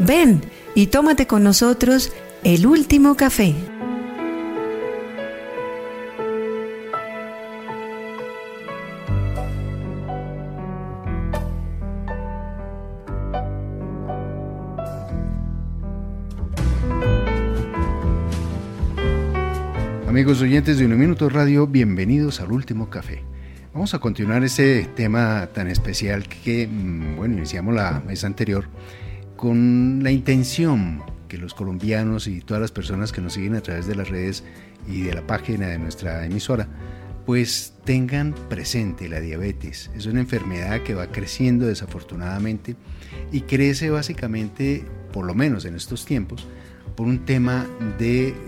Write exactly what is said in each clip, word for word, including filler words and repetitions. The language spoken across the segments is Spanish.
Ven y tómate con nosotros el último café. Amigos oyentes de Un Minuto Radio, bienvenidos al Último Café. Vamos a continuar ese tema tan especial que, bueno, iniciamos la vez anterior con la intención que los colombianos y todas las personas que nos siguen a través de las redes y de la página de nuestra emisora, pues tengan presente la diabetes. Es una enfermedad que va creciendo desafortunadamente y crece básicamente, por lo menos en estos tiempos, por un tema de eh,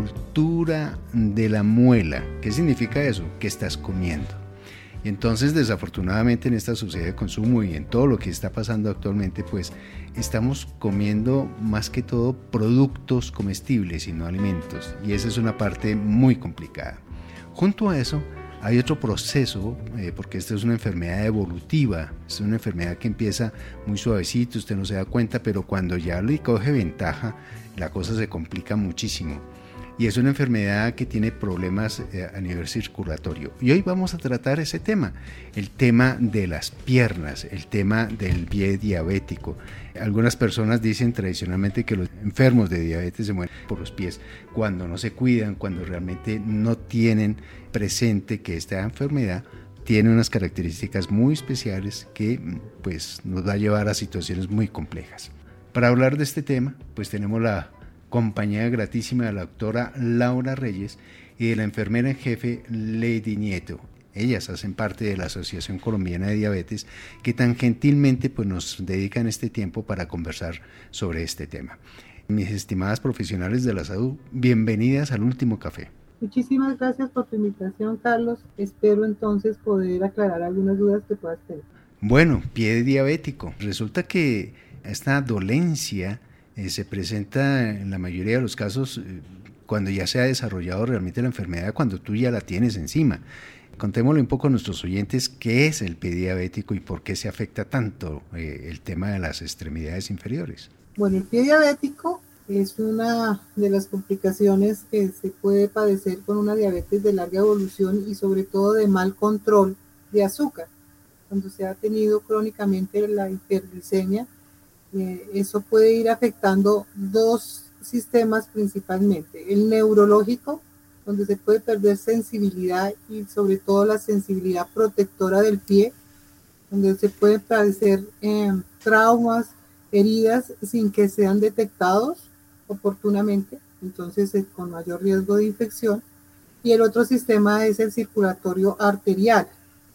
cultura de la muela. ¿Qué significa eso? ¿Qué estás comiendo? Y entonces, desafortunadamente, en esta sociedad de consumo y en todo lo que está pasando actualmente, pues estamos comiendo más que todo productos comestibles y no alimentos. Y esa es una parte muy complicada. Junto a eso, hay otro proceso, eh, porque esta es una enfermedad evolutiva, es una enfermedad que empieza muy suavecito, usted no se da cuenta, pero cuando ya le coge ventaja, la cosa se complica muchísimo. Y es una enfermedad que tiene problemas eh, a nivel circulatorio. Y hoy vamos a tratar ese tema, el tema de las piernas, el tema del pie diabético. Algunas personas dicen tradicionalmente que los enfermos de diabetes se mueren por los pies cuando no se cuidan, cuando realmente no tienen presente que esta enfermedad tiene unas características muy especiales que pues, nos va a llevar a situaciones muy complejas. Para hablar de este tema, pues tenemos la compañía gratísima de la doctora Laura Reyes y de la enfermera en jefe Lady Nieto. Ellas hacen parte de la Asociación Colombiana de Diabetes, que tan gentilmente pues, nos dedican este tiempo para conversar sobre este tema. Mis estimadas profesionales de la salud, bienvenidas al Último Café. Muchísimas gracias por tu invitación, Carlos. Espero entonces poder aclarar algunas dudas que puedas tener. Bueno, pie diabético. Resulta que esta dolencia Eh, se presenta en la mayoría de los casos eh, cuando ya se ha desarrollado realmente la enfermedad, cuando tú ya la tienes encima. Contémosle un poco a nuestros oyentes qué es el pie diabético y por qué se afecta tanto eh, el tema de las extremidades inferiores. Bueno, el pie diabético es una de las complicaciones que se puede padecer con una diabetes de larga evolución y sobre todo de mal control de azúcar. Cuando se ha tenido crónicamente la hiperglicemia, Eh, eso puede ir afectando dos sistemas principalmente, el neurológico, donde se puede perder sensibilidad y sobre todo la sensibilidad protectora del pie, donde se pueden padecer eh, traumas, heridas sin que sean detectados oportunamente, entonces es con mayor riesgo de infección. Y el otro sistema es el circulatorio arterial.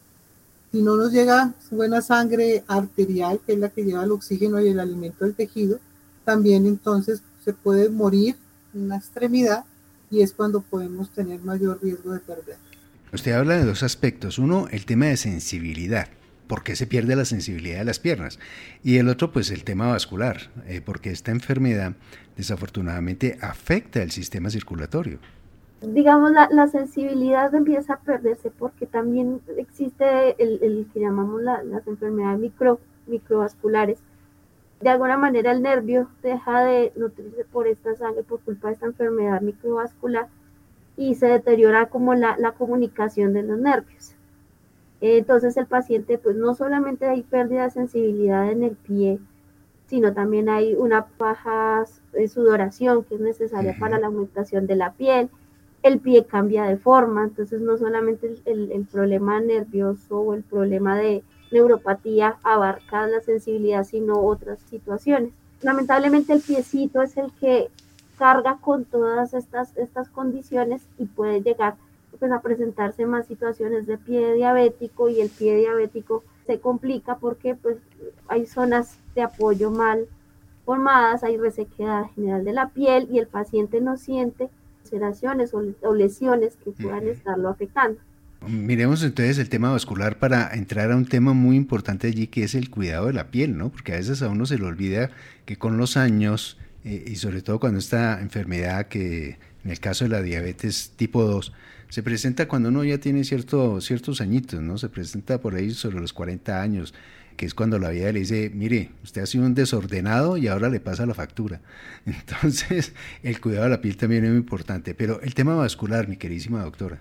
Si no nos llega buena sangre arterial, que es la que lleva el oxígeno y el alimento del tejido, también entonces se puede morir en una extremidad y es cuando podemos tener mayor riesgo de perder. Usted habla de dos aspectos. Uno, el tema de sensibilidad. ¿Por qué se pierde la sensibilidad de las piernas? Y el otro, pues el tema vascular, eh, porque esta enfermedad desafortunadamente afecta el sistema circulatorio. Digamos, la, la sensibilidad empieza a perderse porque también existe el, el que llamamos la, las enfermedades micro, microvasculares. De alguna manera el nervio deja de nutrirse por esta sangre por culpa de esta enfermedad microvascular y se deteriora como la, la comunicación de los nervios. Entonces el paciente, pues no solamente hay pérdida de sensibilidad en el pie, sino también hay una baja sudoración que es necesaria uh-huh. para la aumentación de la piel. El pie cambia de forma, entonces no solamente el, el, el problema nervioso o el problema de neuropatía abarca la sensibilidad, sino otras situaciones. Lamentablemente el piecito es el que carga con todas estas, estas condiciones y puede llegar pues, a presentarse más situaciones de pie diabético, y el pie diabético se complica porque pues, hay zonas de apoyo mal formadas, hay resequedad general de la piel y el paciente no siente ulceraciones o lesiones que puedan estarlo afectando. Miremos entonces el tema vascular para entrar a un tema muy importante allí, que es el cuidado de la piel, ¿no? Porque a veces a uno se le olvida que con los años, eh, y sobre todo cuando esta enfermedad, que en el caso de la diabetes tipo dos, se presenta cuando uno ya tiene cierto, ciertos añitos, ¿no? Se presenta por ahí sobre los cuarenta años. que es cuando la vida le dice, mire, usted ha sido un desordenado y ahora le pasa la factura. Entonces, el cuidado de la piel también es muy importante. Pero el tema vascular, mi queridísima doctora.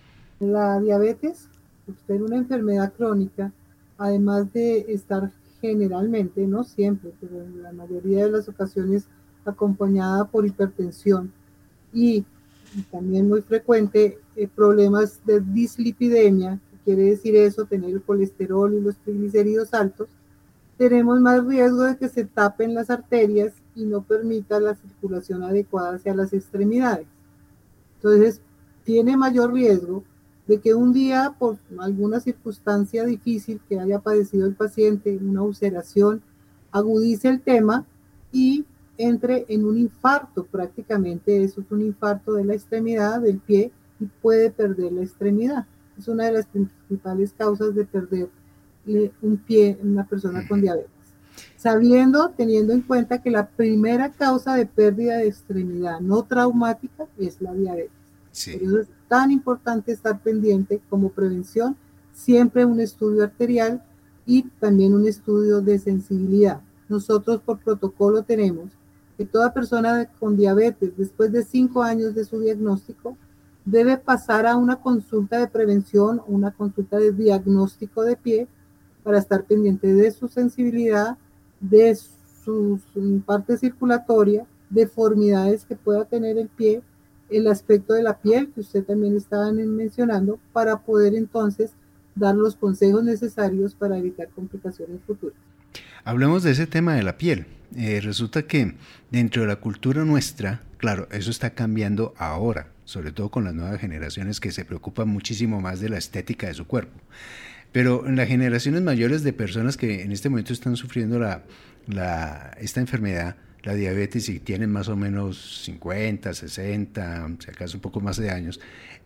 La diabetes, por ser una enfermedad crónica, además de estar generalmente, no siempre, pero en la mayoría de las ocasiones acompañada por hipertensión y, y también muy frecuente eh, problemas de dislipidemia, que quiere decir eso, tener el colesterol y los triglicéridos altos, tenemos más riesgo de que se tapen las arterias y no permita la circulación adecuada hacia las extremidades. Entonces, tiene mayor riesgo de que un día, por alguna circunstancia difícil que haya padecido el paciente, una ulceración, agudice el tema y entre en un infarto prácticamente. Eso es un infarto de la extremidad del pie y puede perder la extremidad. Es una de las principales causas de perder un pie en una persona con diabetes. Sabiendo, teniendo en cuenta que la primera causa de pérdida de extremidad no traumática es la diabetes. Sí. Por eso es tan importante estar pendiente como prevención, siempre un estudio arterial y también un estudio de sensibilidad. Nosotros por protocolo tenemos que toda persona con diabetes después de cinco años de su diagnóstico debe pasar a una consulta de prevención o una consulta de diagnóstico de pie para estar pendiente de su sensibilidad, de su, su parte circulatoria, deformidades que pueda tener el pie, el aspecto de la piel que usted también estaba mencionando, para poder entonces dar los consejos necesarios para evitar complicaciones futuras. Hablemos de ese tema de la piel. Eh, resulta que dentro de la cultura nuestra, claro, eso está cambiando ahora, sobre todo con las nuevas generaciones que se preocupan muchísimo más de la estética de su cuerpo. Pero en las generaciones mayores de personas que en este momento están sufriendo la, la, esta enfermedad, la diabetes, y tienen más o menos cincuenta, sesenta, si acaso un poco más de años,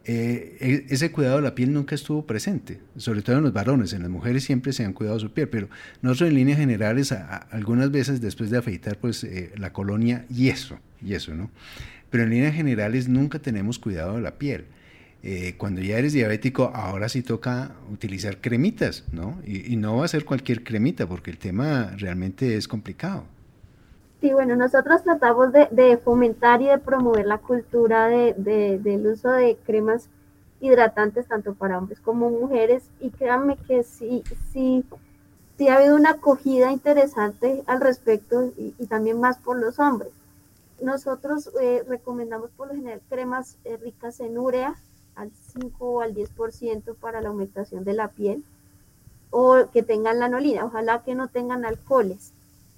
eh, ese cuidado de la piel nunca estuvo presente, sobre todo en los varones. En las mujeres siempre se han cuidado su piel, pero nosotros en líneas generales, a, a, algunas veces después de afeitar, pues eh, la colonia y eso, y eso, ¿no? Pero en líneas generales nunca tenemos cuidado de la piel. Eh, cuando ya eres diabético, ahora sí toca utilizar cremitas, ¿no? Y, y no va a ser cualquier cremita, porque el tema realmente es complicado. Sí, bueno, nosotros tratamos de, de fomentar y de promover la cultura de, de, del uso de cremas hidratantes tanto para hombres como mujeres, y créanme que sí, sí, sí ha habido una acogida interesante al respecto, y, y también más por los hombres. Nosotros eh, recomendamos por lo general cremas eh, ricas en urea al cinco o al diez por ciento para la humectación de la piel, o que tengan lanolina, ojalá que no tengan alcoholes.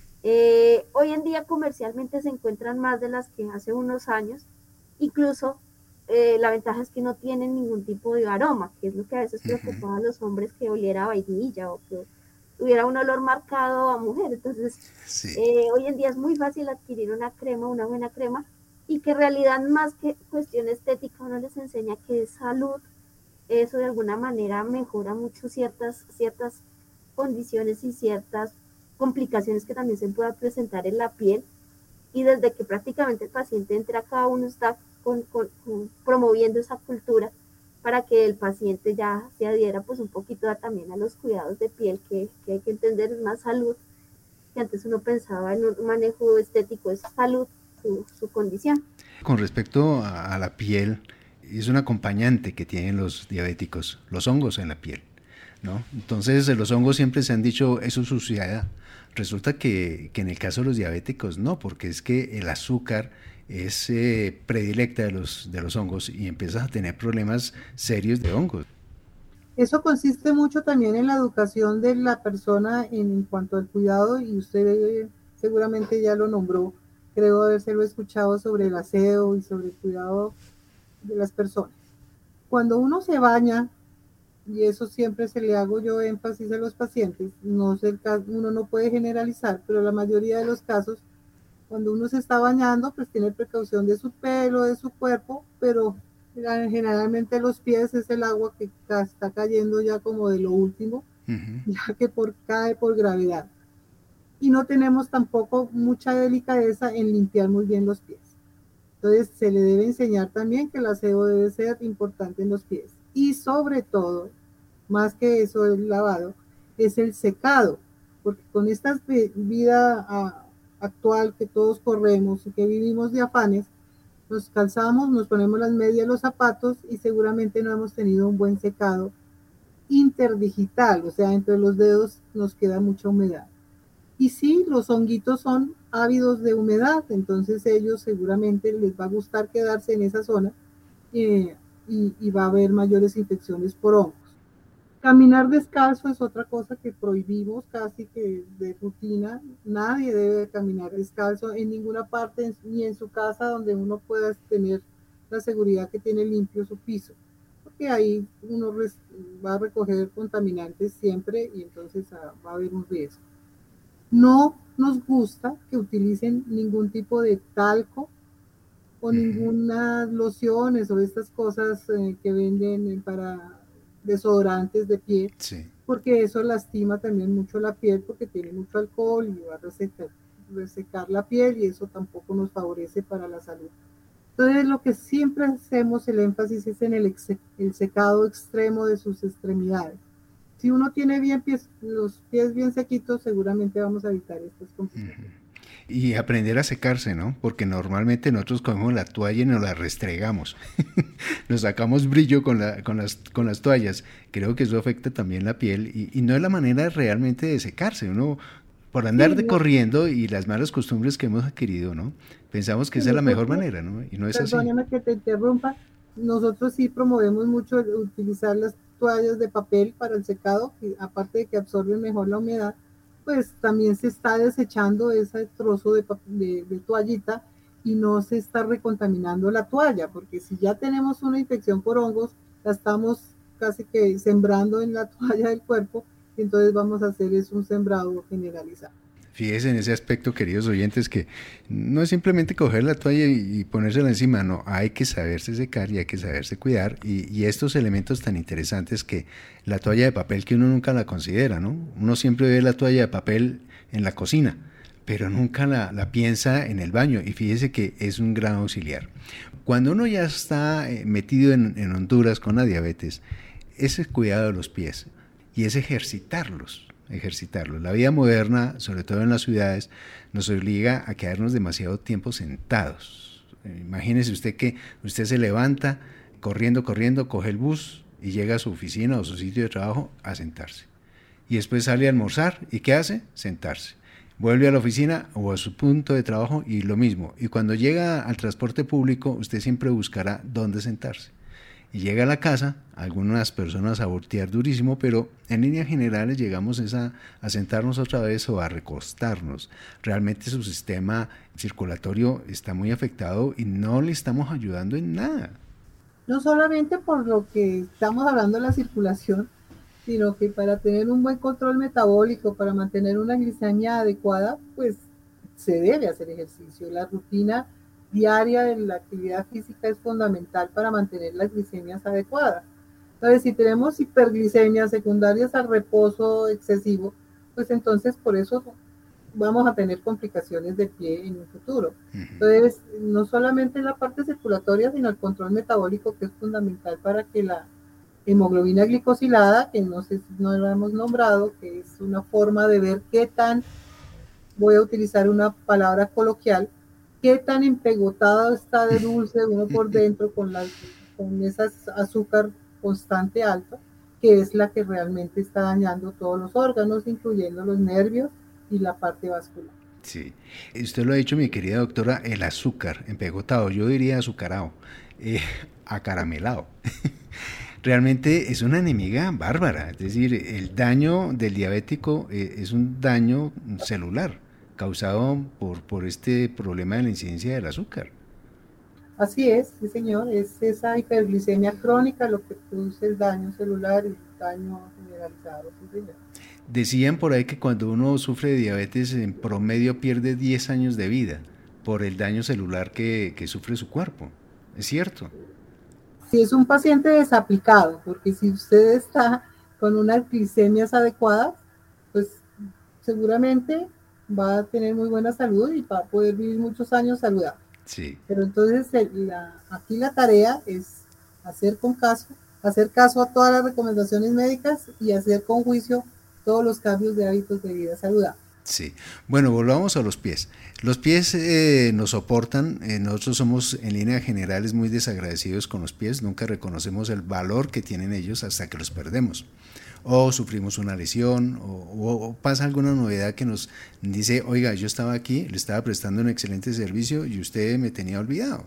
Eh, hoy en día comercialmente se encuentran más de las que hace unos años, incluso eh, la ventaja es que no tienen ningún tipo de aroma, que es lo que a veces preocupaba a los hombres, que oliera a vainilla o que tuviera un olor marcado a mujer. Entonces sí. eh, hoy en día es muy fácil adquirir una crema, una buena crema, y que en realidad más que cuestión estética uno les enseña que es salud. Eso de alguna manera mejora mucho ciertas, ciertas condiciones y ciertas complicaciones que también se puedan presentar en la piel, y desde que prácticamente el paciente entra, cada uno está con, con, con, promoviendo esa cultura para que el paciente ya se adhiera pues un poquito a, también a los cuidados de piel, que, que hay que entender es más salud, que antes uno pensaba en un manejo estético, es salud su, su condición. Con respecto a, a la piel, es un acompañante que tienen los diabéticos, los hongos en la piel, ¿no? Entonces los hongos siempre se han dicho, eso es suciedad. Resulta que, que en el caso de los diabéticos no, porque es que el azúcar es eh, predilecta de los, de los hongos, y empiezas a tener problemas serios de hongos. Eso consiste mucho también en la educación de la persona en, en cuanto al cuidado, y usted eh, seguramente ya lo nombró, creo habérselo escuchado, sobre el aseo y sobre el cuidado de las personas. Cuando uno se baña, y eso siempre se le hago yo énfasis a los pacientes, no sé, uno no puede generalizar, pero la mayoría de los casos, cuando uno se está bañando, pues tiene precaución de su pelo, de su cuerpo, pero generalmente los pies es el agua que está cayendo ya como de lo último, uh-huh. ya que por, cae por gravedad. Y no tenemos tampoco mucha delicadeza en limpiar muy bien los pies. Entonces se le debe enseñar también que el aseo debe ser importante en los pies. Y sobre todo, más que eso el lavado, es el secado. porque con esta vida a, actual que todos corremos y que vivimos de afanes, nos calzamos, nos ponemos las medias, los zapatos y seguramente no hemos tenido un buen secado interdigital, o sea, entre los dedos nos queda mucha humedad. Y sí, los honguitos son ávidos de humedad, entonces ellos seguramente les va a gustar quedarse en esa zona eh, y, y va a haber mayores infecciones por hongos. Caminar descalzo es otra cosa que prohibimos casi que de rutina. Nadie debe caminar descalzo en ninguna parte, ni en su casa donde uno pueda tener la seguridad que tiene limpio su piso, porque ahí uno va a recoger contaminantes siempre y entonces va a haber un riesgo. No nos gusta que utilicen ningún tipo de talco o ninguna lociones o estas cosas eh, que venden para desodorantes de piel, sí. Porque eso lastima también mucho la piel porque tiene mucho alcohol y va a resecar, resecar la piel y eso tampoco nos favorece para la salud. Entonces lo que siempre hacemos el énfasis es en el, ex, el secado extremo de sus extremidades. Si uno tiene bien pies, los pies bien sequitos, seguramente vamos a evitar estas complicaciones. Uh-huh. Y aprender a secarse, ¿no? Porque normalmente nosotros cogemos la toalla y nos la restregamos. Nos sacamos brillo con, la, con, las, con las toallas. Creo que eso afecta también la piel y, y no es la manera realmente de secarse. Uno, por andar sí, de no. corriendo y las malas costumbres que hemos adquirido, ¿no? Pensamos que sí, esa es la mejor manera, ¿no? Y no es así. Perdóname que te interrumpa. Nosotros sí promovemos mucho utilizar las toallas de papel para el secado, que aparte de que absorben mejor la humedad, pues también se está desechando ese trozo de, de, de toallita y no se está recontaminando la toalla, porque si ya tenemos una infección por hongos, la estamos casi que sembrando en la toalla del cuerpo, y entonces vamos a hacer es un sembrado generalizado. Fíjense en ese aspecto, queridos oyentes, que no es simplemente coger la toalla y, y ponérsela encima, no, hay que saberse secar y hay que saberse cuidar, y, y estos elementos tan interesantes que la toalla de papel que uno nunca la considera, ¿no? Uno siempre ve la toalla de papel en la cocina, pero nunca la, la piensa en el baño, y fíjese que es un gran auxiliar. Cuando uno ya está metido en, en Honduras con la diabetes, ese cuidado de los pies y es ejercitarlos, ejercitarlos. La vida moderna, sobre todo en las ciudades, nos obliga a quedarnos demasiado tiempo sentados. Imagínese usted que usted se levanta corriendo, corriendo, coge el bus y llega a su oficina o su sitio de trabajo a sentarse. Y después sale a almorzar y ¿qué hace? Sentarse. Vuelve a la oficina o a su punto de trabajo y lo mismo. Y cuando llega al transporte público, usted siempre buscará dónde sentarse. Y llega a la casa, algunas personas a voltear durísimo, pero en líneas generales llegamos a, a sentarnos otra vez o a recostarnos. Realmente su sistema circulatorio está muy afectado y no le estamos ayudando en nada. No solamente por lo que estamos hablando de la circulación, sino que para tener un buen control metabólico, para mantener una glicemia adecuada, pues se debe hacer ejercicio. La rutina diaria de la actividad física es fundamental para mantener las glicemias adecuadas. Entonces, si tenemos hiperglicemias secundarias al reposo excesivo, pues entonces por eso vamos a tener complicaciones del pie en un futuro. Entonces, no solamente la parte circulatoria, sino el control metabólico, que es fundamental para que la hemoglobina glicosilada, que no sé si no lo hemos nombrado, que es una forma de ver qué tan, voy a utilizar una palabra coloquial, qué tan empegotado está de dulce uno por dentro con, la, con esa azúcar constante alta, que es la que realmente está dañando todos los órganos, incluyendo los nervios y la parte vascular. Sí, usted lo ha dicho, mi querida doctora, el azúcar empegotado, yo diría azucarado, eh, acaramelado. Realmente es una enemiga bárbara, es decir, el daño del diabético eh, es un daño celular causado por, por este problema de la incidencia del azúcar. Así es, sí señor, es esa hiperglicemia crónica lo que produce el daño celular y el daño generalizado, sí señor. Decían por ahí que cuando uno sufre de diabetes en promedio pierde diez años de vida por el daño celular que, que sufre su cuerpo, ¿es cierto? Si es un paciente desaplicado, porque si usted está con unas glicemias adecuadas, pues seguramente va a tener muy buena salud y va a poder vivir muchos años saludable. Sí. Pero entonces la, aquí la tarea es hacer con caso, hacer caso a todas las recomendaciones médicas y hacer con juicio todos los cambios de hábitos de vida saludable. Sí, bueno, volvamos a los pies. Los pies eh, nos soportan, eh, nosotros somos en líneas generales muy desagradecidos con los pies, nunca reconocemos el valor que tienen ellos hasta que los perdemos. O sufrimos una lesión, o, o, o pasa alguna novedad que nos dice, oiga, yo estaba aquí, le estaba prestando un excelente servicio y usted me tenía olvidado.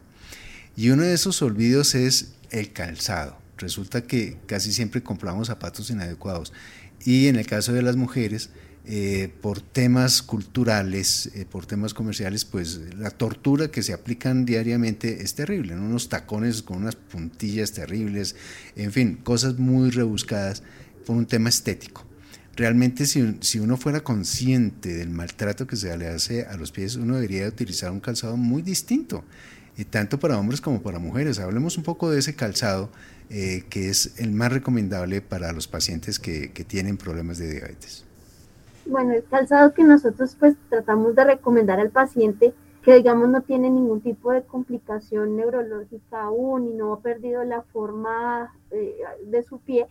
Y uno de esos olvidos es el calzado. Resulta que casi siempre compramos zapatos inadecuados. Y en el caso de las mujeres, eh, por temas culturales, eh, por temas comerciales, pues la tortura que se aplican diariamente es terrible, ¿no? Unos tacones con unas puntillas terribles, en fin, cosas muy rebuscadas por un tema estético. Realmente si, si uno fuera consciente del maltrato que se le hace a los pies, uno debería utilizar un calzado muy distinto, y tanto para hombres como para mujeres. Hablemos un poco de ese calzado eh, que es el más recomendable para los pacientes que, que tienen problemas de diabetes. Bueno, el calzado que nosotros pues tratamos de recomendar al paciente que digamos no tiene ningún tipo de complicación neurológica aún y no ha perdido la forma eh, de su pie,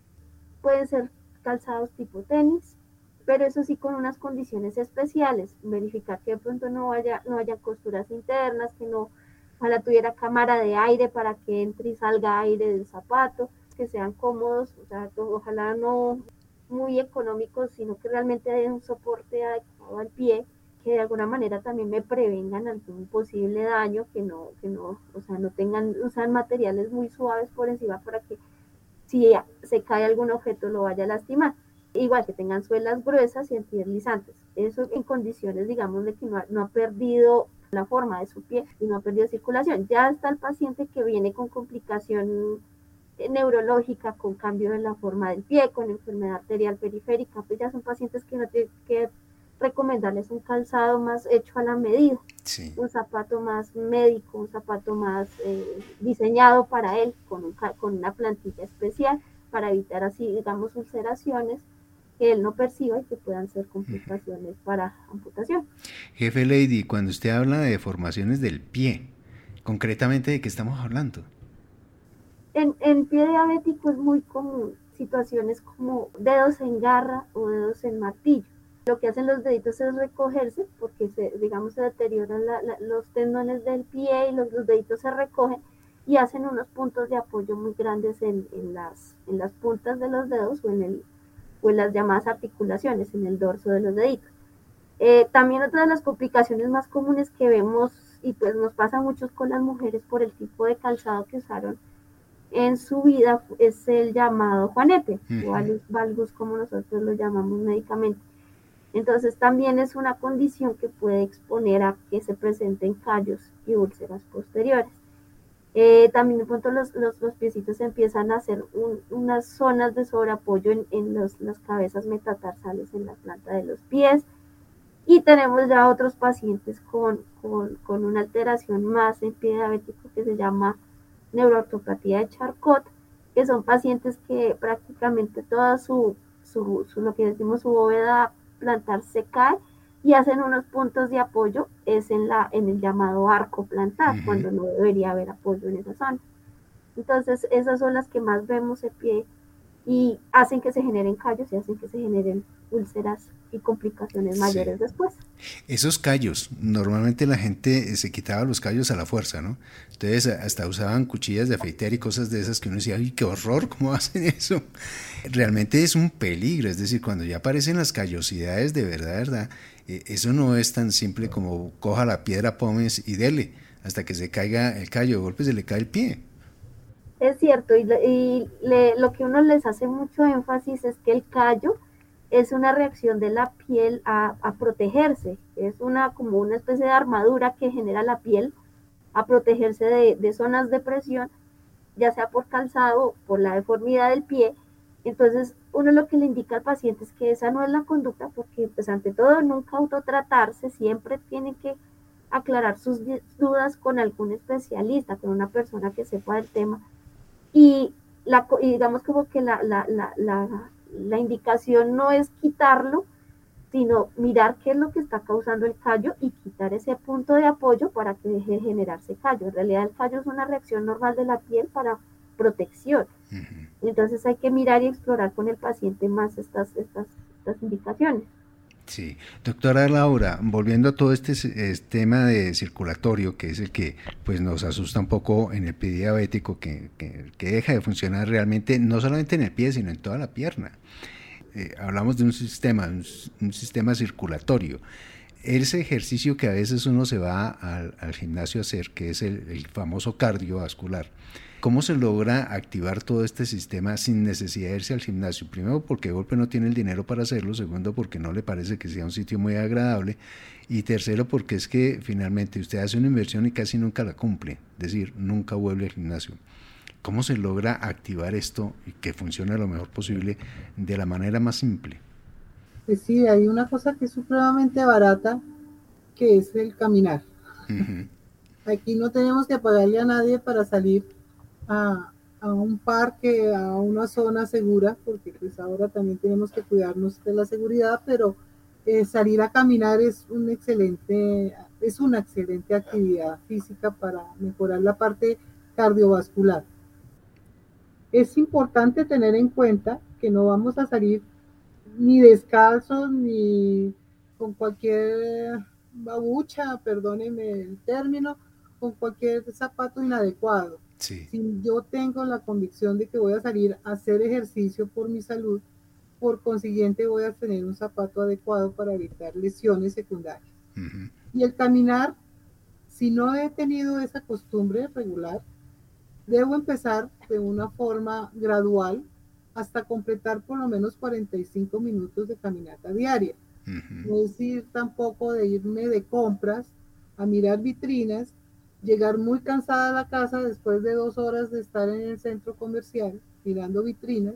pueden ser calzados tipo tenis, pero eso sí con unas condiciones especiales, verificar que de pronto no haya, no haya costuras internas, que no, ojalá tuviera cámara de aire para que entre y salga aire del zapato, que sean cómodos, o sea, ojalá no muy económicos, sino que realmente den un soporte adecuado al pie, que de alguna manera también me prevengan algún posible daño, que no, que no, o sea, no tengan, usan materiales muy suaves por encima para que si se cae algún objeto lo vaya a lastimar. Igual que tengan suelas gruesas y antideslizantes. Eso en condiciones, digamos, de que no ha, no ha perdido la forma de su pie y no ha perdido circulación. Ya está el paciente que viene con complicación neurológica, con cambio de la forma del pie, con enfermedad arterial periférica, pues ya son pacientes que no tienen que recomendarles un calzado más hecho a la medida, sí. Un zapato más médico, un zapato más eh, diseñado para él, con, un, con una plantilla especial, para evitar así, digamos, ulceraciones que él no perciba y que puedan ser complicaciones uh-huh. para amputación. Jefe Lady, cuando usted habla de deformaciones del pie, concretamente, ¿de qué estamos hablando? En, en pie diabético es muy común situaciones como dedos en garra o dedos en martillo. Lo que hacen los deditos es recogerse porque se, digamos, se deterioran la, la, los tendones del pie y los, los deditos se recogen y hacen unos puntos de apoyo muy grandes en, en, las, en las puntas de los dedos o en, el, o en las llamadas articulaciones, en el dorso de los deditos. Eh, también otra de las complicaciones más comunes que vemos y pues nos pasa mucho con las mujeres por el tipo de calzado que usaron en su vida es el llamado juanete, uh-huh. o valgus, valgus como nosotros lo llamamos médicamente. Entonces también es una condición que puede exponer a que se presenten callos y úlceras posteriores. Eh, también de pronto los, los, los piecitos empiezan a hacer un, unas zonas de sobreapoyo en, en los, las cabezas metatarsales en la planta de los pies. Y tenemos ya otros pacientes con, con, con una alteración más en pie diabético que se llama neuroartropatía de Charcot, que son pacientes que prácticamente toda su, su, su lo que decimos su bóveda plantar se cae y hacen unos puntos de apoyo, es en, la, en el llamado arco plantar, uh-huh. cuando no debería haber apoyo en esa zona. Entonces esas son las que más vemos en pie y hacen que se generen callos y hacen que se generen úlceras y complicaciones mayores sí. después. Esos callos, normalmente la gente se quitaba los callos a la fuerza, ¿no? Entonces hasta usaban cuchillas de afeitar y cosas de esas que uno decía, ¡ay, qué horror! ¿Cómo hacen eso? Realmente es un peligro, es decir, cuando ya aparecen las callosidades de verdad, verdad, eh, eso no es tan simple como coja la piedra pómez y dele, hasta que se caiga el callo, de golpe se le cae el pie. Es cierto, y, y le, lo que uno les hace mucho énfasis es que el callo es una reacción de la piel a, a protegerse, es una como una especie de armadura que genera la piel a protegerse de, de zonas de presión, ya sea por calzado, por la deformidad del pie. Entonces uno lo que le indica al paciente es que esa no es la conducta, porque pues ante todo nunca autotratarse, siempre tiene que aclarar sus dudas con algún especialista, con una persona que sepa del tema, y, la, y digamos como que la, la, la, la La indicación no es quitarlo, sino mirar qué es lo que está causando el callo y quitar ese punto de apoyo para que deje de generarse callo. En realidad el callo es una reacción normal de la piel para protección. Uh-huh. Entonces hay que mirar y explorar con el paciente más estas, estas estas indicaciones. Sí, doctora Laura, volviendo a todo este, este tema de circulatorio, que es el que pues nos asusta un poco en el pie diabético, que, que, que deja de funcionar realmente, no solamente en el pie, sino en toda la pierna. Eh, hablamos de un sistema, un, un sistema circulatorio. Ese ejercicio que a veces uno se va al, al gimnasio a hacer, que es el, el famoso cardiovascular, ¿cómo se logra activar todo este sistema sin necesidad de irse al gimnasio? Primero, porque de golpe no tiene el dinero para hacerlo. Segundo, porque no le parece que sea un sitio muy agradable. Y tercero, porque es que finalmente usted hace una inversión y casi nunca la cumple. Es decir, nunca vuelve al gimnasio. ¿Cómo se logra activar esto y que funcione lo mejor posible de la manera más simple? Pues sí, hay una cosa que es supremamente barata, que es el caminar. Uh-huh. Aquí no tenemos que pagarle a nadie para salir A, a un parque, a una zona segura, porque pues ahora también tenemos que cuidarnos de la seguridad, pero eh, salir a caminar es un excelente, es una excelente actividad física para mejorar la parte cardiovascular. Es importante tener en cuenta que no vamos a salir ni descalzos ni con cualquier babucha, perdónenme el término, con cualquier zapato inadecuado. Sí. Si yo tengo la convicción de que voy a salir a hacer ejercicio por mi salud, por consiguiente voy a tener un zapato adecuado para evitar lesiones secundarias. Uh-huh. Y el caminar, si no he tenido esa costumbre regular, debo empezar de una forma gradual hasta completar por lo menos cuarenta y cinco minutos de caminata diaria. Uh-huh. No es ir tampoco de irme de compras a mirar vitrinas, llegar muy cansada a la casa después de dos horas de estar en el centro comercial mirando vitrinas,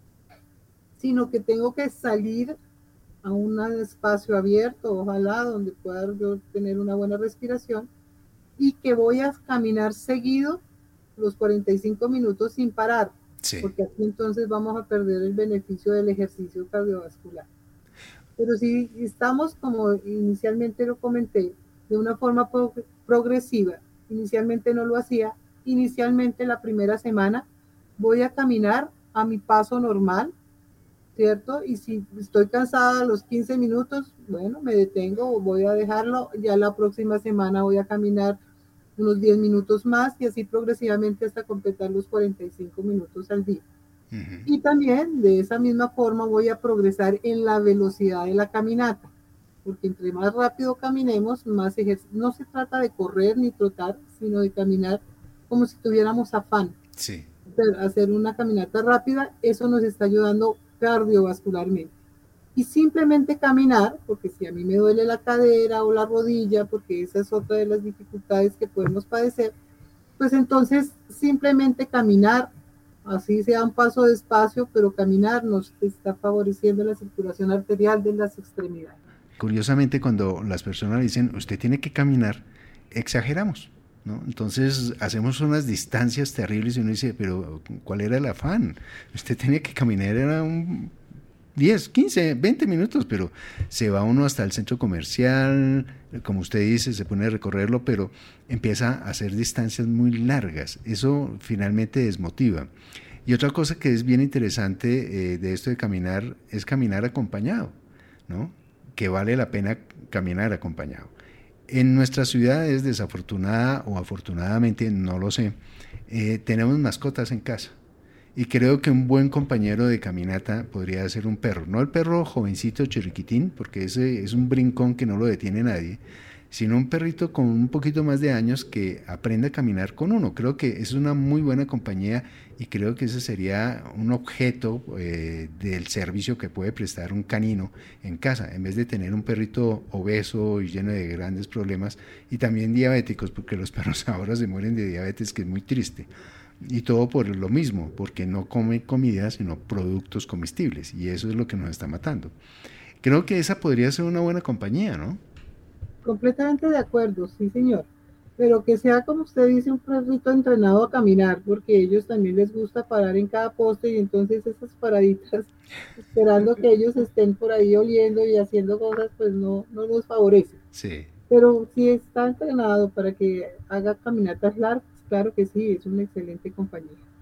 sino que tengo que salir a un espacio abierto, ojalá, donde pueda yo tener una buena respiración, y que voy a caminar seguido los cuarenta y cinco minutos sin parar, sí. Porque aquí entonces vamos a perder el beneficio del ejercicio cardiovascular. Pero si estamos, como inicialmente lo comenté, de una forma pro- progresiva, inicialmente no lo hacía, inicialmente la primera semana voy a caminar a mi paso normal, ¿cierto? Y si estoy cansada a los quince minutos, bueno, me detengo o voy a dejarlo, ya la próxima semana voy a caminar unos diez minutos más y así progresivamente hasta completar los cuarenta y cinco minutos al día. Uh-huh. Y también de esa misma forma voy a progresar en la velocidad de la caminata, porque entre más rápido caminemos, más ejercicio. No se trata de correr ni trotar, sino de caminar como si tuviéramos afán. Sí. Hacer una caminata rápida, eso nos está ayudando cardiovascularmente. Y simplemente caminar, porque si a mí me duele la cadera o la rodilla, porque esa es otra de las dificultades que podemos padecer, pues entonces simplemente caminar, así sea un paso despacio, pero caminar nos está favoreciendo la circulación arterial de las extremidades. Curiosamente, cuando las personas dicen, usted tiene que caminar, exageramos, ¿no? Entonces hacemos unas distancias terribles y uno dice, pero ¿cuál era el afán? Usted tenía que caminar, era un diez, quince, veinte minutos, pero se va uno hasta el centro comercial, como usted dice, se pone a recorrerlo, pero empieza a hacer distancias muy largas. Eso finalmente desmotiva. Y otra cosa que es bien interesante eh, de esto de caminar es caminar acompañado, ¿no? Que vale la pena caminar acompañado. En nuestras ciudades, desafortunada o afortunadamente, no lo sé, eh, tenemos mascotas en casa. Y creo que un buen compañero de caminata podría ser un perro. No el perro jovencito chiriquitín, porque ese es un brincón que no lo detiene nadie, sino un perrito con un poquito más de años que aprenda a caminar con uno. Creo que es una muy buena compañía y creo que ese sería un objeto eh, del servicio que puede prestar un canino en casa, en vez de tener un perrito obeso y lleno de grandes problemas y también diabéticos, porque los perros ahora se mueren de diabetes, que es muy triste. Y todo por lo mismo, porque no comen comida, sino productos comestibles, y eso es lo que nos está matando. Creo que esa podría ser una buena compañía, ¿no? Completamente de acuerdo, sí señor, pero que sea, como usted dice, un perrito entrenado a caminar, porque a ellos también les gusta parar en cada poste y entonces esas paraditas, esperando que ellos estén por ahí oliendo y haciendo cosas, pues no, no nos favorece. Sí. Pero si está entrenado para que haga caminatas largas, claro que sí, es una excelente compañía.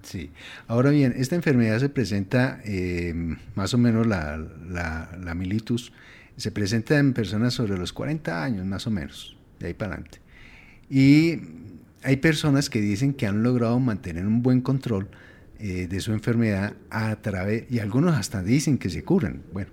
Sí. Ahora bien, esta enfermedad se presenta, eh, más o menos la, la, la mellitus, se presenta en personas sobre los cuarenta años, más o menos, de ahí para adelante. Y hay personas que dicen que han logrado mantener un buen control eh, de su enfermedad a través, y algunos hasta dicen que se curan, bueno,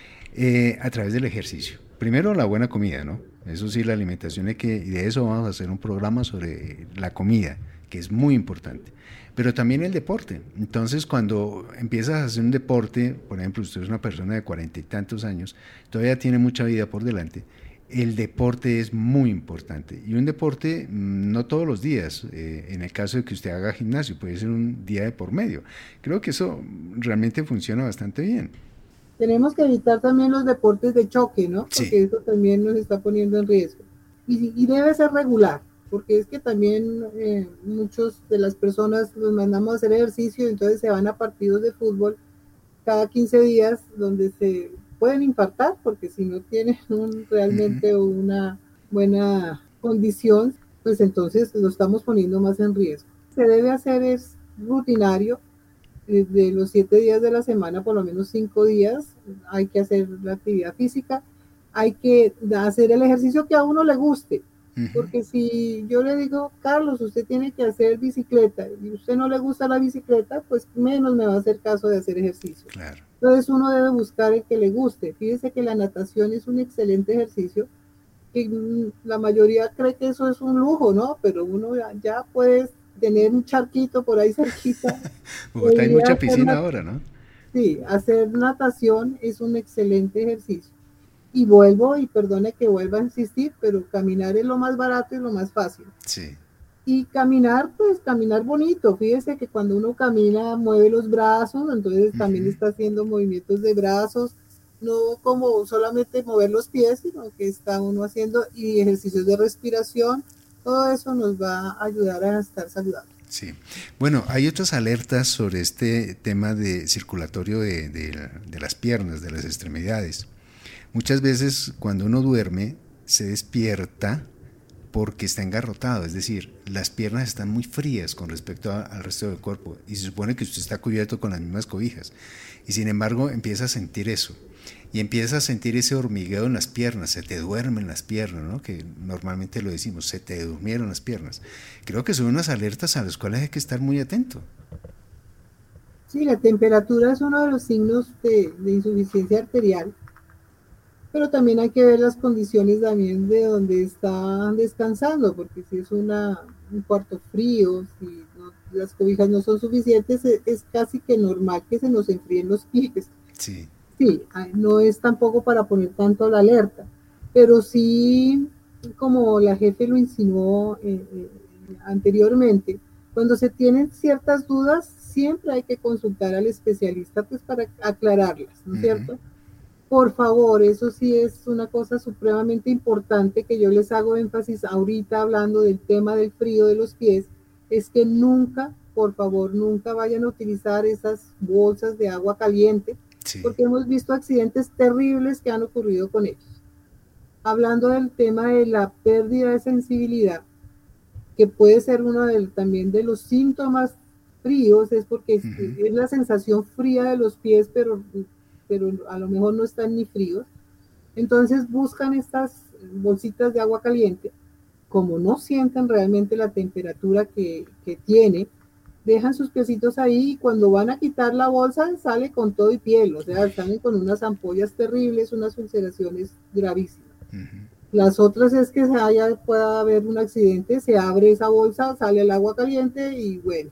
eh, a través del ejercicio. Primero, la buena comida, ¿no? Eso sí, la alimentación hay que, y de eso vamos a hacer un programa sobre la comida, que es muy importante. Pero también el deporte. Entonces, cuando empiezas a hacer un deporte, por ejemplo, usted es una persona de cuarenta y tantos años, todavía tiene mucha vida por delante, el deporte es muy importante. Y un deporte no todos los días, eh, en el caso de que usted haga gimnasio, puede ser un día de por medio. Creo que eso realmente funciona bastante bien. Tenemos que evitar también los deportes de choque, ¿no? Porque Sí. eso también nos está poniendo en riesgo. Y, y debe ser regular, porque es que también eh, muchos de las personas los mandamos a hacer ejercicio, entonces se van a partidos de fútbol cada quince días donde se pueden infartar, porque si no tienen un, realmente uh-huh. una buena condición, pues entonces lo estamos poniendo más en riesgo. Se debe hacer es rutinario, de los siete días de la semana, por lo menos cinco días, hay que hacer la actividad física, hay que hacer el ejercicio que a uno le guste, uh-huh. porque si yo le digo, Carlos, usted tiene que hacer bicicleta, y a usted no le gusta la bicicleta, pues menos me va a hacer caso de hacer ejercicio. Claro. Entonces uno debe buscar el que le guste. Fíjese que la natación es un excelente ejercicio, que la mayoría cree que eso es un lujo, ¿no? Pero uno ya, ya puede tener un charquito por ahí cerquita. Bogotá hay mucha piscina nat- ahora, ¿no? Sí, hacer natación es un excelente ejercicio. Y vuelvo, y perdone que vuelva a insistir, pero caminar es lo más barato y lo más fácil. Sí. Y caminar, pues caminar bonito. Fíjese que cuando uno camina mueve los brazos, entonces uh-huh. también está haciendo movimientos de brazos, no como solamente mover los pies, sino que está uno haciendo y ejercicios de respiración. Todo eso nos va a ayudar a estar saludables. Sí. Bueno, hay otras alertas sobre este tema de circulatorio de, de, de las piernas, de las extremidades. Muchas veces cuando uno duerme se despierta porque está engarrotado, es decir, las piernas están muy frías con respecto a, al resto del cuerpo y se supone que usted está cubierto con las mismas cobijas y sin embargo empieza a sentir eso. Y empiezas a sentir ese hormigueo en las piernas, se te duermen las piernas, ¿no? Que normalmente lo decimos, se te durmieron las piernas. Creo que son unas alertas a las cuales hay que estar muy atento. Sí, la temperatura es uno de los signos de, de insuficiencia arterial, pero también hay que ver las condiciones también de donde están descansando, porque si es una, un cuarto frío, si no, las cobijas no son suficientes, es, es casi que normal que se nos enfríen los pies. Sí. Sí, no es tampoco para poner tanto la alerta, pero sí, como la jefe lo insinuó eh, eh, anteriormente, cuando se tienen ciertas dudas, siempre hay que consultar al especialista pues para aclararlas, ¿no es uh-huh. cierto? Por favor, eso sí es una cosa supremamente importante que yo les hago énfasis ahorita hablando del tema del frío de los pies, es que nunca, por favor, nunca vayan a utilizar esas bolsas de agua caliente, sí. porque hemos visto accidentes terribles que han ocurrido con ellos. Hablando del tema de la pérdida de sensibilidad, que puede ser uno de, también de los síntomas fríos, es porque uh-huh. es la sensación fría de los pies, pero, pero a lo mejor no están ni fríos. Entonces buscan estas bolsitas de agua caliente, como no sienten realmente la temperatura que, que tiene, dejan sus piecitos ahí y cuando van a quitar la bolsa sale con todo y piel, o sea, salen con unas ampollas terribles, unas ulceraciones gravísimas. Uh-huh. Las otras es que se haya, pueda haber un accidente, se abre esa bolsa, sale el agua caliente y bueno,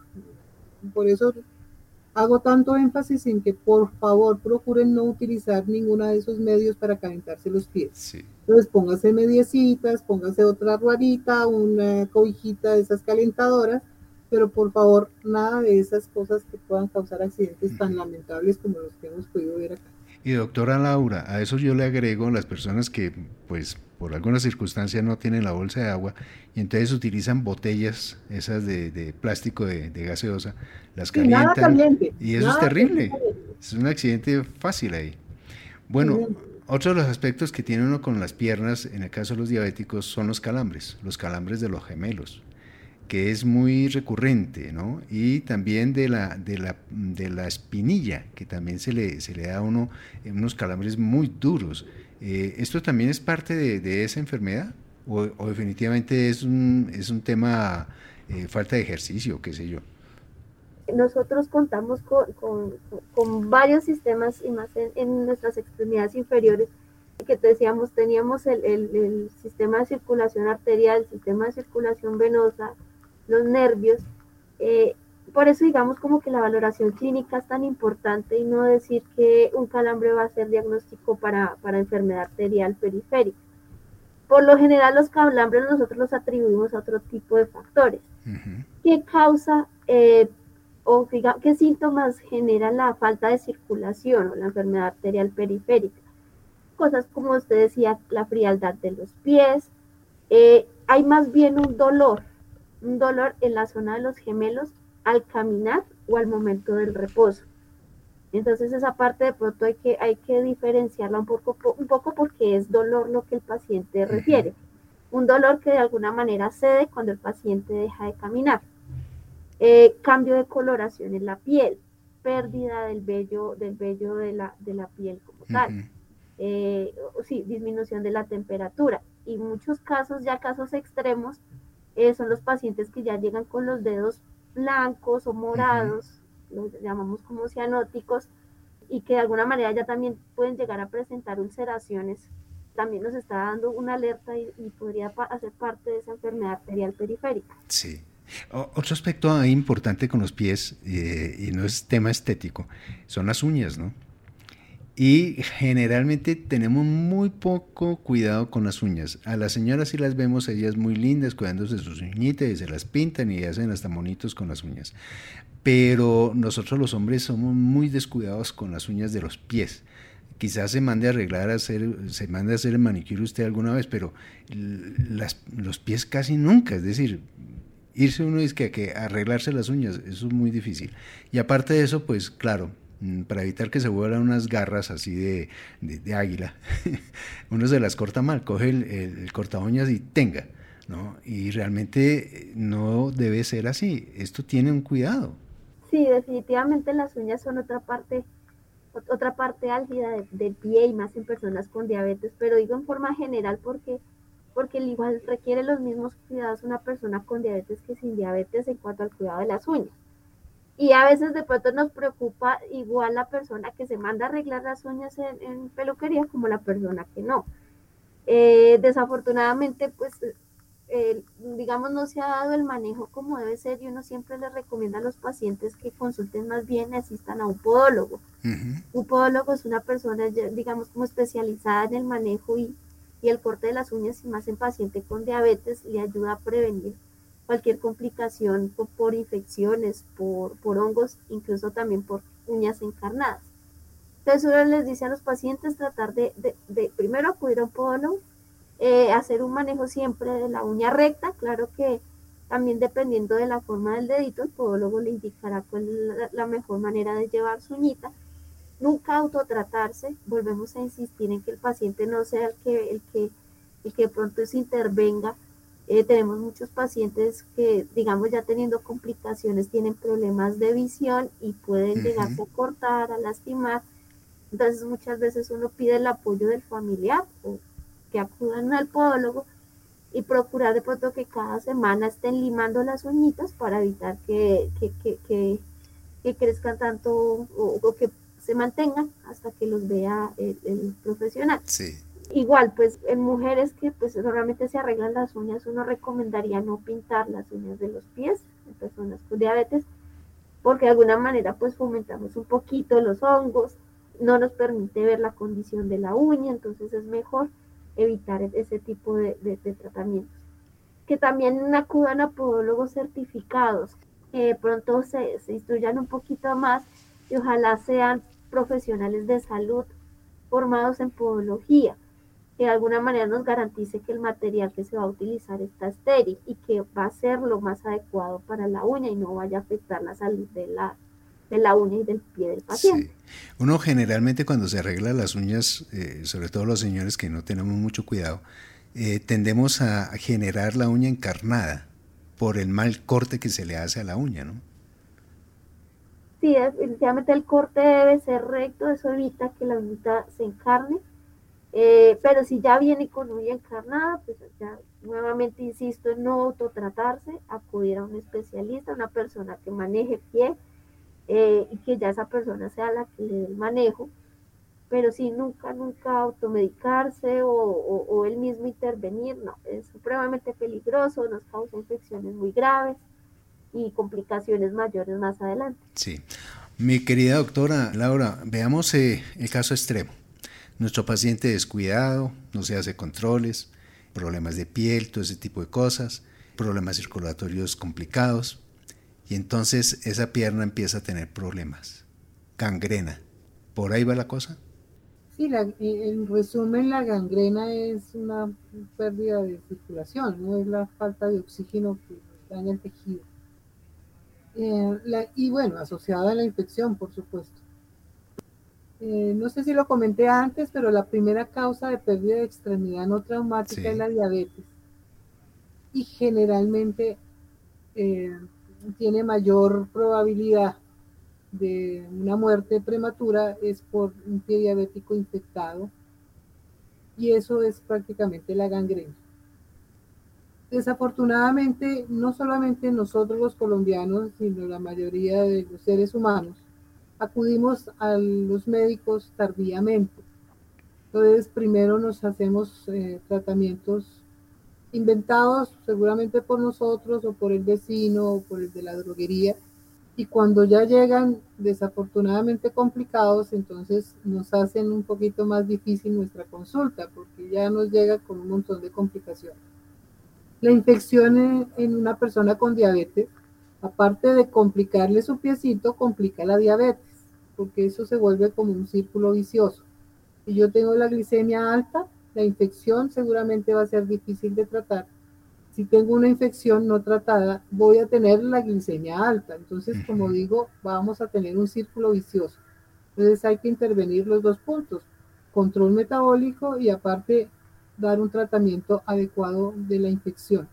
por eso hago tanto énfasis en que por favor procuren no utilizar ninguno de esos medios para calentarse los pies. Sí. Entonces póngase mediecitas, póngase otra ruarita, una cobijita de esas calentadoras, pero por favor nada de esas cosas que puedan causar accidentes tan lamentables como los que hemos podido ver acá. Y doctora Laura, a eso yo le agrego las personas que pues por alguna circunstancia no tienen la bolsa de agua y entonces utilizan botellas esas de, de plástico de, de gaseosa, las calientan nada caliente, y eso nada es terrible, caliente. Es un accidente fácil ahí. Bueno, sí. Otro de los aspectos que tiene uno con las piernas, en el caso de los diabéticos, son los calambres, los calambres de los gemelos, que es muy recurrente, ¿no? Y también de la, de la, de la espinilla, que también se le, se le da a uno unos calambres muy duros. Eh, ¿Esto también es parte de, de esa enfermedad? ¿O, o definitivamente es un, es un tema, eh, falta de ejercicio, qué sé yo? Nosotros contamos con, con, con varios sistemas, y más en, en nuestras extremidades inferiores, que te decíamos, teníamos el, el, el sistema de circulación arterial, el sistema de circulación venosa, los nervios. Eh, por eso digamos como que la valoración clínica es tan importante, y no decir que un calambre va a ser diagnóstico para, para enfermedad arterial periférica. Por lo general los calambres nosotros los atribuimos a otro tipo de factores. Uh-huh. ¿Qué causa eh, o diga, qué síntomas genera la falta de circulación o la enfermedad arterial periférica? Cosas como usted decía, la frialdad de los pies, eh, hay más bien un dolor, un dolor en la zona de los gemelos al caminar o al momento del reposo. Entonces esa parte de pronto hay que, hay que diferenciarla un poco, un poco porque es dolor lo que el paciente refiere. Un dolor que de alguna manera cede cuando el paciente deja de caminar. Eh, cambio de coloración en la piel, pérdida del vello, del vello de, la, de la piel como tal. Uh-huh. Eh, sí, disminución de la temperatura, y muchos casos, ya casos extremos, eh, son los pacientes que ya llegan con los dedos blancos o morados, uh-huh. los llamamos como cianóticos, y que de alguna manera ya también pueden llegar a presentar ulceraciones. También nos está dando una alerta y, y podría pa- hacer parte de esa enfermedad arterial periférica. Sí. O, otro aspecto importante con los pies, eh, y no es tema estético, son las uñas, ¿no? Y generalmente tenemos muy poco cuidado con las uñas. A las señoras sí las vemos, ellas muy lindas, cuidándose de sus uñitas, y se las pintan y hacen hasta monitos con las uñas. Pero nosotros los hombres somos muy descuidados con las uñas de los pies. Quizás se mande a arreglar, a hacer, se mande a hacer el manicure usted alguna vez, pero las, los pies casi nunca. Es decir, irse uno es que, que arreglarse las uñas, eso es muy difícil. Y aparte de eso, pues claro, para evitar que se vuelvan unas garras así de, de, de águila, uno se las corta mal, coge el, el, el corta uñas y tenga, ¿no? Y realmente no debe ser así, esto tiene un cuidado. Sí, definitivamente las uñas son otra parte, otra parte álgida de, del pie, y más en personas con diabetes, pero digo en forma general porque, porque igual requiere los mismos cuidados una persona con diabetes que sin diabetes en cuanto al cuidado de las uñas. Y a veces de pronto nos preocupa igual la persona que se manda a arreglar las uñas en, en peluquería como la persona que no. Eh, desafortunadamente, pues, eh, digamos, no se ha dado el manejo como debe ser, y uno siempre les recomienda a los pacientes que consulten más bien y asistan a un podólogo. Uh-huh. Un podólogo es una persona, digamos, como especializada en el manejo y, y el corte de las uñas, y más en paciente con diabetes, le ayuda a prevenir cualquier complicación por, por infecciones, por, por hongos, incluso también por uñas encarnadas. Entonces uno les dice a los pacientes tratar de, de, de primero acudir a un podólogo, eh, hacer un manejo siempre de la uña recta. Claro que también dependiendo de la forma del dedito, el podólogo le indicará cuál es la, la mejor manera de llevar su uñita. Nunca autotratarse, volvemos a insistir en que el paciente no sea el que, el que, el que de pronto se intervenga. Eh, tenemos muchos pacientes que, digamos, ya teniendo complicaciones, tienen problemas de visión y pueden uh-huh. llegar a cortar, a lastimar. Entonces muchas veces uno pide el apoyo del familiar o que acudan al podólogo, y procurar de pronto que cada semana estén limando las uñitas para evitar que, que, que, que, que crezcan tanto o, o que se mantengan hasta que los vea el, el profesional. Sí. Igual, pues en mujeres que pues normalmente se arreglan las uñas, uno recomendaría no pintar las uñas de los pies en personas con diabetes, porque de alguna manera pues fomentamos un poquito los hongos, no nos permite ver la condición de la uña, entonces es mejor evitar ese tipo de, de, de tratamientos. Que también acudan a podólogos certificados, que pronto se, se instruyan un poquito más y ojalá sean profesionales de salud formados en podología, que de alguna manera nos garantice que el material que se va a utilizar está estéril y que va a ser lo más adecuado para la uña y no vaya a afectar la salud de la, de la uña y del pie del paciente. Sí. Uno generalmente cuando se arregla las uñas, eh, sobre todo los señores que no tenemos mucho cuidado, eh, tendemos a generar la uña encarnada por el mal corte que se le hace a la uña, ¿no? Sí, definitivamente el corte debe ser recto, eso evita que la uñita se encarne. Eh, pero si ya viene con uña encarnada, pues ya nuevamente insisto en no autotratarse, acudir a un especialista, una persona que maneje pie, eh, y que ya esa persona sea la que le dé el manejo, pero sí nunca, nunca automedicarse o, o, o él mismo intervenir, no, es supremamente peligroso, nos causa infecciones muy graves y complicaciones mayores más adelante. Sí. Mi querida doctora Laura, veamos eh, el caso extremo. Nuestro paciente descuidado, no se hace controles, problemas de piel, todo ese tipo de cosas, problemas circulatorios complicados, y entonces esa pierna empieza a tener problemas, gangrena. ¿Por ahí va la cosa? Sí, la, en resumen, la gangrena es una pérdida de circulación, no es la falta de oxígeno que daña el tejido. Eh, la, y bueno, asociada a la infección, por supuesto. Eh, no sé si lo comenté antes, pero la primera causa de pérdida de extremidad no traumática, sí, es la diabetes. Y generalmente eh, tiene mayor probabilidad de una muerte prematura es por un pie diabético infectado. Y eso es prácticamente la gangrena. Desafortunadamente, no solamente nosotros los colombianos, sino la mayoría de los seres humanos, acudimos a los médicos tardíamente. Entonces, primero nos hacemos eh, tratamientos inventados seguramente por nosotros o por el vecino o por el de la droguería. Y cuando ya llegan desafortunadamente complicados, entonces nos hacen un poquito más difícil nuestra consulta porque ya nos llega con un montón de complicaciones. La infección en, en una persona con diabetes, aparte de complicarle su piecito, complica la diabetes, porque eso se vuelve como un círculo vicioso. Si yo tengo la glicemia alta, la infección seguramente va a ser difícil de tratar. Si tengo una infección no tratada, voy a tener la glicemia alta. Entonces, como digo, vamos a tener un círculo vicioso. Entonces hay que intervenir los dos puntos, control metabólico y aparte dar un tratamiento adecuado de la infección.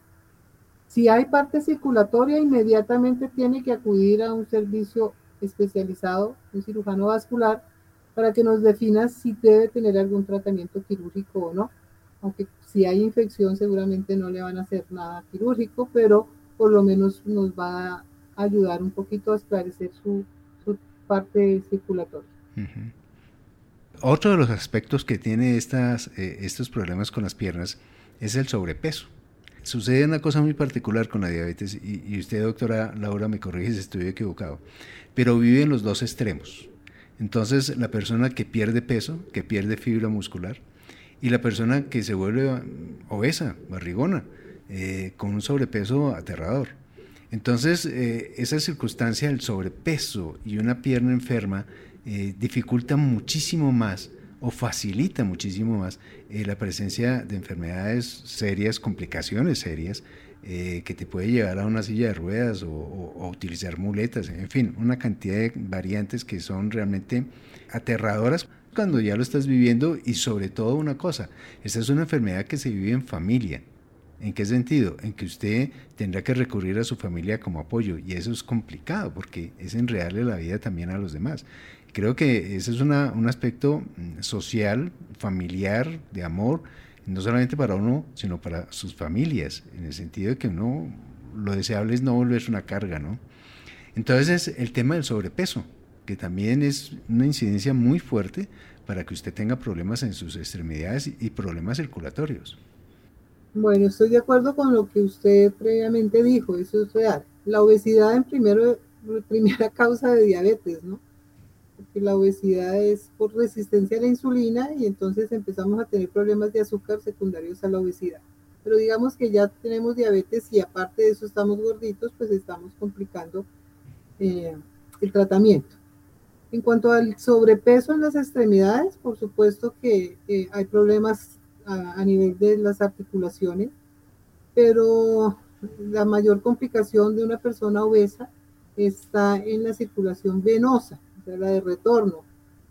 Si hay parte circulatoria, inmediatamente tiene que acudir a un servicio especializado, un cirujano vascular, para que nos defina si debe tener algún tratamiento quirúrgico o no. Aunque si hay infección seguramente no le van a hacer nada quirúrgico, pero por lo menos nos va a ayudar un poquito a esclarecer su, su parte circulatoria. Uh-huh. Otro de los aspectos que tiene estas, eh, estos problemas con las piernas es el sobrepeso. Sucede una cosa muy particular con la diabetes y, y usted, doctora Laura, me corrige si estoy equivocado, pero vive en los dos extremos. Entonces, la persona que pierde peso, que pierde fibra muscular, y la persona que se vuelve obesa, barrigona, eh, con un sobrepeso aterrador. Entonces, eh, esa circunstancia del sobrepeso y una pierna enferma eh, dificulta muchísimo más o facilita muchísimo más eh, la presencia de enfermedades serias, complicaciones serias, eh, que te puede llevar a una silla de ruedas o, o, o utilizar muletas, en fin, una cantidad de variantes que son realmente aterradoras cuando ya lo estás viviendo. Y sobre todo una cosa, esta es una enfermedad que se vive en familia. ¿En qué sentido? En que usted tendrá que recurrir a su familia como apoyo, y eso es complicado porque es enredarle la vida también a los demás. Creo que ese es una, un aspecto social, familiar, de amor, no solamente para uno, sino para sus familias, en el sentido de que uno, lo deseable es no volverse una carga, ¿no? Entonces, el tema del sobrepeso, que también es una incidencia muy fuerte para que usted tenga problemas en sus extremidades y problemas circulatorios. Bueno, estoy de acuerdo con lo que usted previamente dijo, eso es real. La obesidad en primero, primera causa de diabetes, ¿no? Porque la obesidad es por resistencia a la insulina y entonces empezamos a tener problemas de azúcar secundarios a la obesidad. Pero digamos que ya tenemos diabetes y aparte de eso estamos gorditos, pues estamos complicando eh, el tratamiento. En cuanto al sobrepeso en las extremidades, por supuesto que eh, hay problemas a, a nivel de las articulaciones, pero la mayor complicación de una persona obesa está en la circulación venosa, o sea, la de retorno,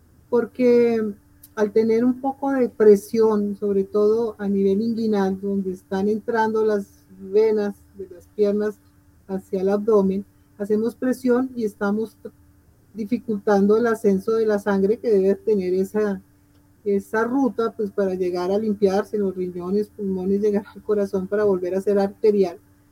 porque al tener un poco de presión, sobre todo a nivel inguinal, donde están entrando las venas de las piernas hacia el abdomen, hacemos presión y estamos dificultando el ascenso de la sangre que debe tener esa, esa ruta, pues para llegar a limpiarse los riñones, pulmones, llegar al corazón para volver a ser arterial.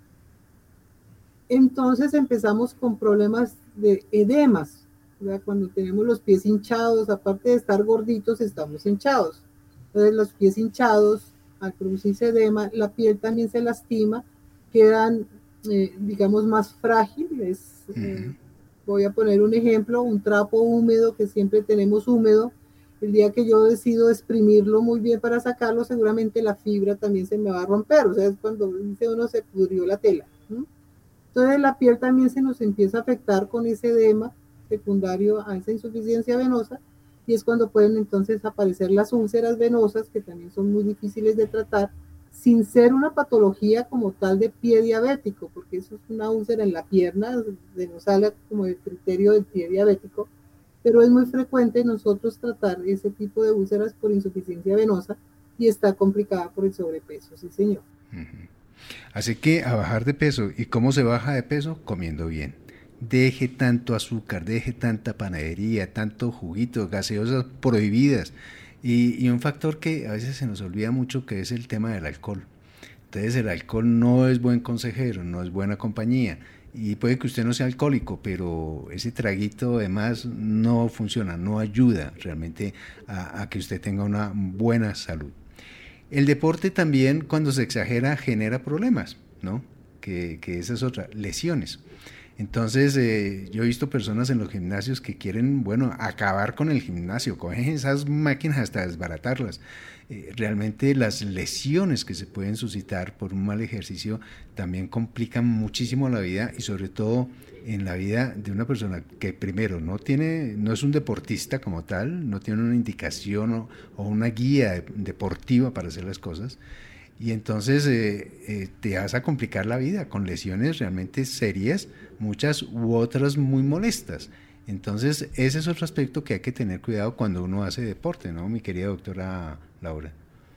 Entonces empezamos con problemas de edemas, ¿verdad? Cuando tenemos los pies hinchados, aparte de estar gorditos, estamos hinchados. Entonces los pies hinchados, al producirse edema, la piel también se lastima, quedan, eh, digamos, más frágiles. Eh, uh-huh. Voy a poner un ejemplo, un trapo húmedo que siempre tenemos húmedo. El día que yo decido exprimirlo muy bien para sacarlo, seguramente la fibra también se me va a romper. O sea, es cuando dice uno se pudrió la tela. ¿Mm? Entonces la piel también se nos empieza a afectar con ese edema secundario a esa insuficiencia venosa, y es cuando pueden entonces aparecer las úlceras venosas, que también son muy difíciles de tratar, sin ser una patología como tal de pie diabético, porque eso es una úlcera en la pierna, de nos sale como el criterio del pie diabético, pero es muy frecuente nosotros tratar ese tipo de úlceras por insuficiencia venosa, y está complicada por el sobrepeso, sí señor. Uh-huh. Así que a bajar de peso. ¿Y cómo se baja de peso? Comiendo bien. Deje tanto azúcar, deje tanta panadería, tanto juguito, gaseosas prohibidas. Y, y un factor que a veces se nos olvida mucho, que es el tema del alcohol. Entonces el alcohol no es buen consejero, no es buena compañía. Y puede que usted no sea alcohólico, pero ese traguito además no funciona, no ayuda realmente a, a que usted tenga una buena salud. El deporte también, cuando se exagera, genera problemas, ¿no? Que, que esa es otra, lesiones. Entonces, eh, yo he visto personas en los gimnasios que quieren, bueno, acabar con el gimnasio, cogen esas máquinas hasta desbaratarlas. Eh, realmente las lesiones que se pueden suscitar por un mal ejercicio también complican muchísimo la vida, y sobre todo en la vida de una persona que primero no tiene, no es un deportista como tal, no tiene una indicación o, o una guía de, deportiva para hacer las cosas. Y entonces eh, eh, te vas a complicar la vida con lesiones realmente serias, muchas u otras muy molestas. Entonces ese es otro aspecto que hay que tener cuidado cuando uno hace deporte, ¿no, mi querida doctora Laura?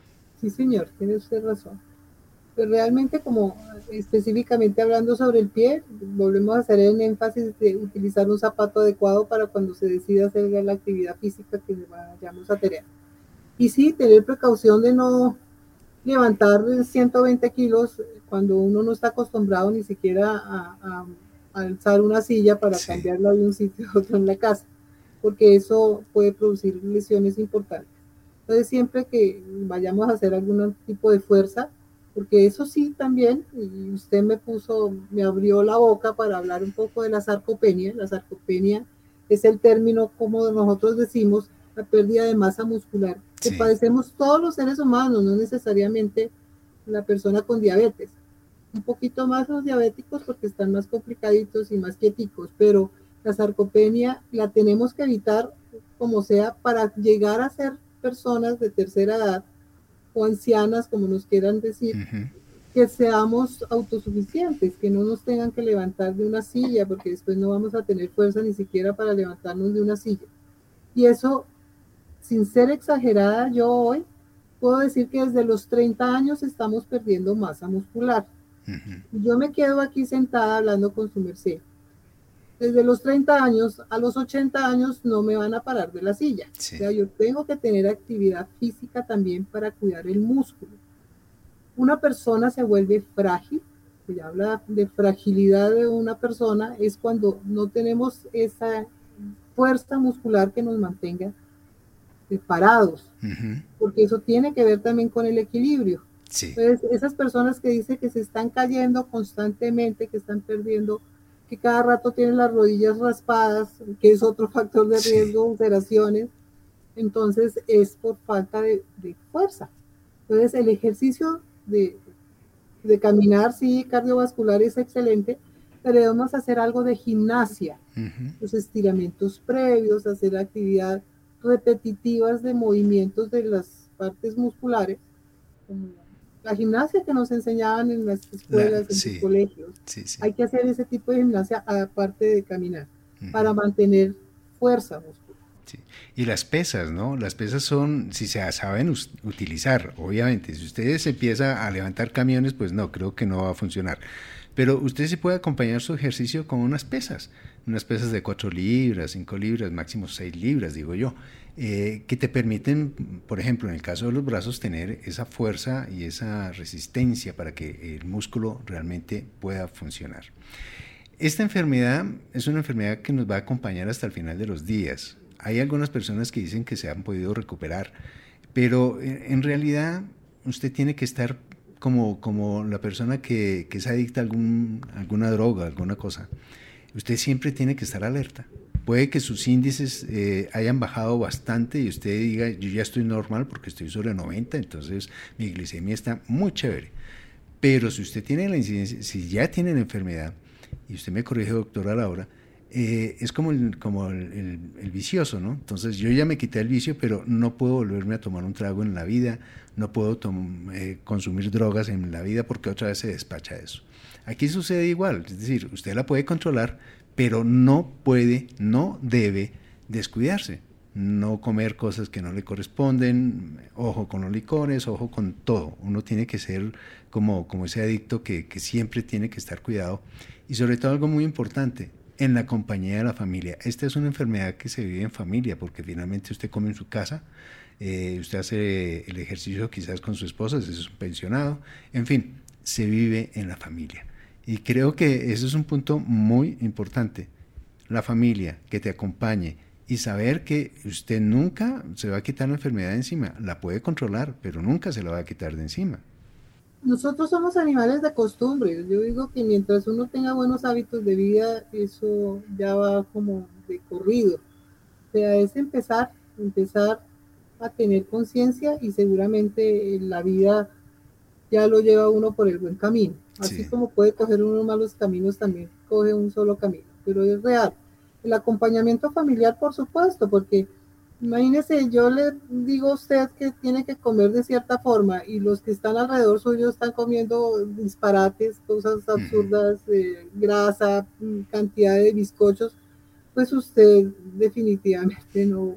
Sí señor, tiene usted razón. Pues realmente, como específicamente hablando sobre el pie, volvemos a hacer el énfasis de utilizar un zapato adecuado para cuando se decida hacer la actividad física que vayamos a tener. Y sí, tener precaución de no levantar ciento veinte kilos cuando uno no está acostumbrado ni siquiera a, a, a alzar una silla para sí. cambiarla de un sitio a otro en la casa, porque eso puede producir lesiones importantes. Entonces siempre que vayamos a hacer algún tipo de fuerza, porque eso sí también, y usted me puso, me abrió la boca para hablar un poco de la sarcopenia. La sarcopenia es el término, como nosotros decimos, la pérdida de masa muscular, que sí. padecemos todos los seres humanos, no necesariamente la persona con diabetes. Un poquito más los diabéticos porque están más complicaditos y más quieticos, pero la sarcopenia la tenemos que evitar como sea para llegar a ser personas de tercera edad o ancianas, como nos quieran decir, uh-huh. que seamos autosuficientes, que no nos tengan que levantar de una silla, porque después no vamos a tener fuerza ni siquiera para levantarnos de una silla. Y eso, sin ser exagerada, yo hoy puedo decir que desde los treinta años estamos perdiendo masa muscular. Uh-huh. Yo me quedo aquí sentada hablando con su merced. Desde los treinta años a los ochenta años no me van a parar de la silla. Sí. O sea, yo tengo que tener actividad física también para cuidar el músculo. Una persona se vuelve frágil, se habla de fragilidad de una persona, es cuando no tenemos esa fuerza muscular que nos mantenga parados, uh-huh. porque eso tiene que ver también con el equilibrio. Sí. Entonces, esas personas que dicen que se están cayendo constantemente, que están perdiendo, que cada rato tienen las rodillas raspadas, que es otro factor de riesgo, sí. ulceraciones, entonces es por falta de, de fuerza. Entonces el ejercicio de, de caminar, sí, cardiovascular es excelente, pero debemos hacer algo de gimnasia, uh-huh. los estiramientos previos, hacer actividad repetitivas de movimientos de las partes musculares, como la gimnasia que nos enseñaban en las escuelas, la, en sí, los colegios. Sí, sí. Hay que hacer ese tipo de gimnasia aparte de caminar, uh-huh. para mantener fuerza muscular. Sí. Y las pesas, ¿no? Las pesas son, si se saben us- utilizar, obviamente. Si ustedes empieza a levantar camiones, pues no, creo que no va a funcionar. Pero usted se puede acompañar su ejercicio con unas pesas, unas pesas de cuatro libras, cinco libras, máximo seis libras, digo yo, eh, que te permiten, por ejemplo, en el caso de los brazos, tener esa fuerza y esa resistencia para que el músculo realmente pueda funcionar. Esta enfermedad es una enfermedad que nos va a acompañar hasta el final de los días. Hay algunas personas que dicen que se han podido recuperar, pero en realidad usted tiene que estar como, como la persona que, que es adicta a algún, alguna droga, alguna cosa. Usted siempre tiene que estar alerta. Puede que sus índices eh, hayan bajado bastante y usted diga, yo ya estoy normal porque estoy sobre noventa, entonces mi glicemia está muy chévere. Pero si usted tiene la incidencia, si ya tiene la enfermedad, y usted me corrige, doctora Laura, eh, es como, el, como el, el, el vicioso, ¿no? Entonces yo ya me quité el vicio, pero no puedo volverme a tomar un trago en la vida, no puedo tom- eh, consumir drogas en la vida porque otra vez se despacha eso. Aquí sucede igual, es decir, usted la puede controlar, pero no puede, no debe descuidarse, no comer cosas que no le corresponden, ojo con los licores, ojo con todo. Uno tiene que ser como, como ese adicto que, que siempre tiene que estar cuidado y sobre todo algo muy importante, en la compañía de la familia. Esta es una enfermedad que se vive en familia porque finalmente usted come en su casa, eh, usted hace el ejercicio quizás con su esposa, si es un pensionado, en fin, se vive en la familia. Y creo que ese es un punto muy importante, la familia que te acompañe y saber que usted nunca se va a quitar la enfermedad de encima, la puede controlar, pero nunca se la va a quitar de encima. Nosotros somos animales de costumbre. Yo digo que mientras uno tenga buenos hábitos de vida, eso ya va como de corrido. O sea, es empezar, empezar a tener conciencia y seguramente la vida ya lo lleva uno por el buen camino. Así Sí. como puede coger unos malos caminos, también coge un solo camino, pero es real. El acompañamiento familiar, por supuesto, porque imagínese, yo le digo a usted que tiene que comer de cierta forma y los que están alrededor suyo están comiendo disparates, cosas absurdas, eh, grasa, cantidad de bizcochos, pues usted definitivamente no,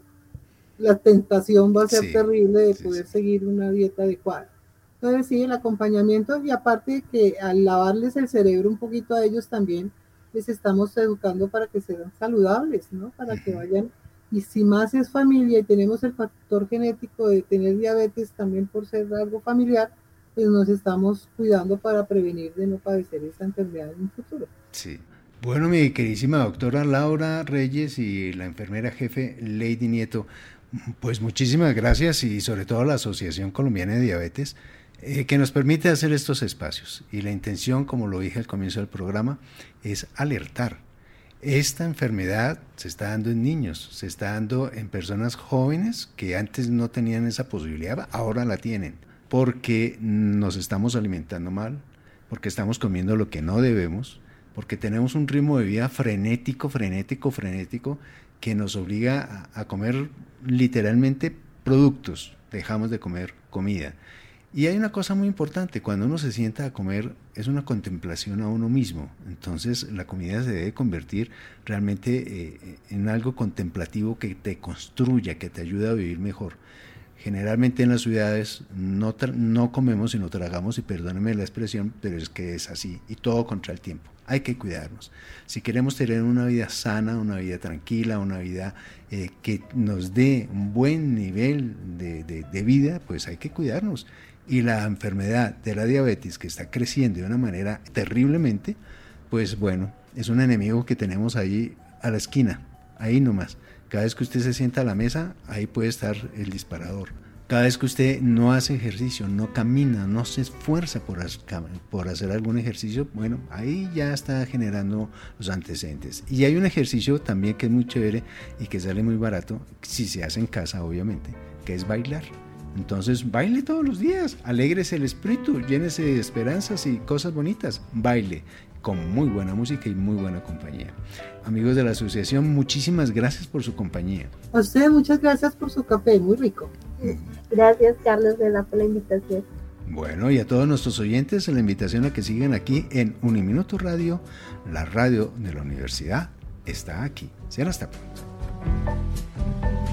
la tentación va a ser Sí, terrible de sí, poder sí. seguir una dieta adecuada. Entonces sí, el acompañamiento y aparte de que al lavarles el cerebro un poquito a ellos también, les estamos educando para que sean saludables, ¿no? Para que vayan, y si más es familia y tenemos el factor genético de tener diabetes también por ser algo familiar, pues nos estamos cuidando para prevenir de no padecer esa enfermedad en un futuro. Sí. Bueno, mi queridísima doctora Laura Reyes y la enfermera jefe Lady Nieto, pues muchísimas gracias y sobre todo a la Asociación Colombiana de Diabetes eh, que nos permite hacer estos espacios. Y la intención, como lo dije al comienzo del programa, es alertar. Esta enfermedad se está dando en niños, se está dando en personas jóvenes que antes no tenían esa posibilidad, ahora la tienen, porque nos estamos alimentando mal, porque estamos comiendo lo que no debemos, porque tenemos un ritmo de vida frenético, frenético, frenético, que nos obliga a, a comer literalmente productos, dejamos de comer comida. Y hay una cosa muy importante, cuando uno se sienta a comer es una contemplación a uno mismo, entonces la comida se debe convertir realmente eh, en algo contemplativo que te construya, que te ayude a vivir mejor. Generalmente en las ciudades no, tra- no comemos sino tragamos, y perdónenme la expresión, pero es que es así, y todo contra el tiempo. Hay que cuidarnos. Si queremos tener una vida sana, una vida tranquila, una vida eh, que nos dé un buen nivel de, de, de vida, pues hay que cuidarnos. Y la enfermedad de la diabetes, que está creciendo de una manera terriblemente, pues bueno, es un enemigo que tenemos ahí a la esquina, ahí nomás. Cada vez que usted se sienta a la mesa, ahí puede estar el disparador. Cada vez que usted no hace ejercicio, no camina, no se esfuerza por, por hacer algún ejercicio, bueno, ahí ya está generando los antecedentes. Y hay un ejercicio también que es muy chévere y que sale muy barato, si se hace en casa obviamente, que es bailar. Entonces baile todos los días, alégrese el espíritu, llénese de esperanzas y cosas bonitas, baile con muy buena música y muy buena compañía. Amigos de la asociación, muchísimas gracias por su compañía. A usted muchas gracias por su café, muy rico. Gracias, Carlos, de la, por la invitación. Bueno, y a todos nuestros oyentes, la invitación a que sigan aquí en Uniminuto Radio, la radio de la universidad está aquí. Será hasta pronto.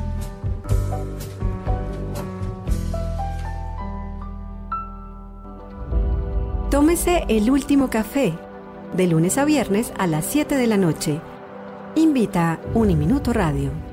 Tómese el último café, de lunes a viernes a las siete de la noche. Invita Uniminuto Radio.